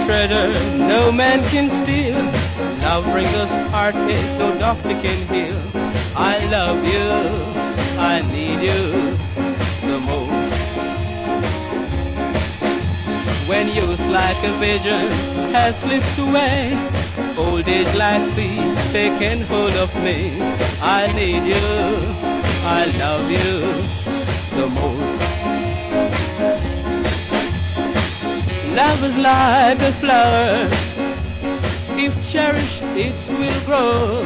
treasure no man can steal. Love brings us heartache, no doctor can heal. I love you, I need you the most. When youth like a vision has slipped away, old age like thief taking hold of me. I need you, I love you the most. Love is like a flower, if cherished it will grow.